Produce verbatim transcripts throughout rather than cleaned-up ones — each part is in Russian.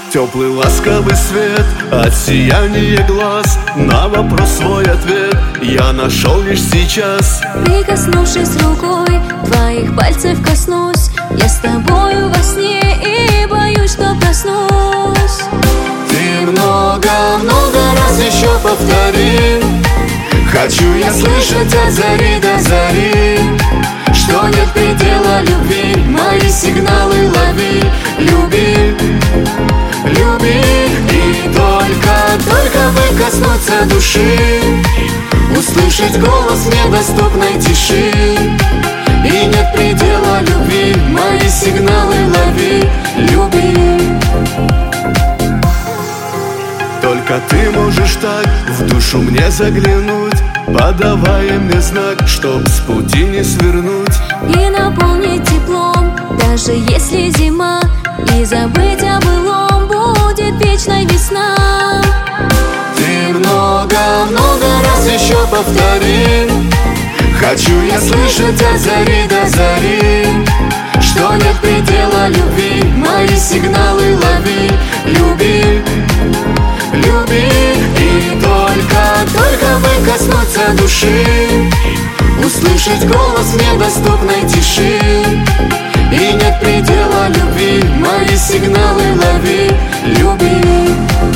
Теплый ласковый свет от сияния глаз. На вопрос свой ответ я нашел лишь сейчас. Прикоснувшись рукой, твоих пальцев коснусь. Я с тобою во сне и боюсь, что проснусь. Ты много-много раз еще повтори. Хочу я слышать от зари до зари, что нет предела любви. Мои сигналы лови, люби, люби. И только-только бы коснуться души, услышать голос в недоступной тиши. И нет предела любви. Мои сигналы лови, люби. Только ты можешь так в душу мне заглянуть, подавая мне знак, чтоб с пути не свернуть. И наполнить теплом, даже если зима. И забыть о былом будет вечной весна. Ты много-много раз еще повтори. Хочу я слышать от зари до зари, что нет предела любви. Мои сигналы лови, люби, люби. И только-только бы коснуться души, услышать голос в недоступной тиши. И нет предела любви. Мои сигналы лови, люби.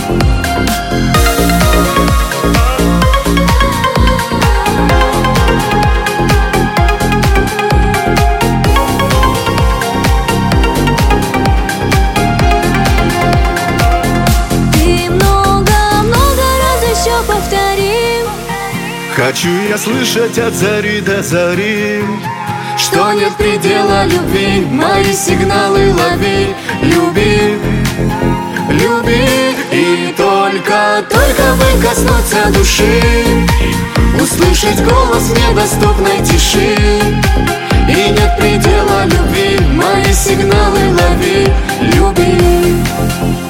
Хочу я слышать от зари до зари, что нет предела любви. Мои сигналы лови, люби, люби. И только-только бы коснуться души, услышать голос в недоступной тиши. И нет предела любви. Мои сигналы лови, люби.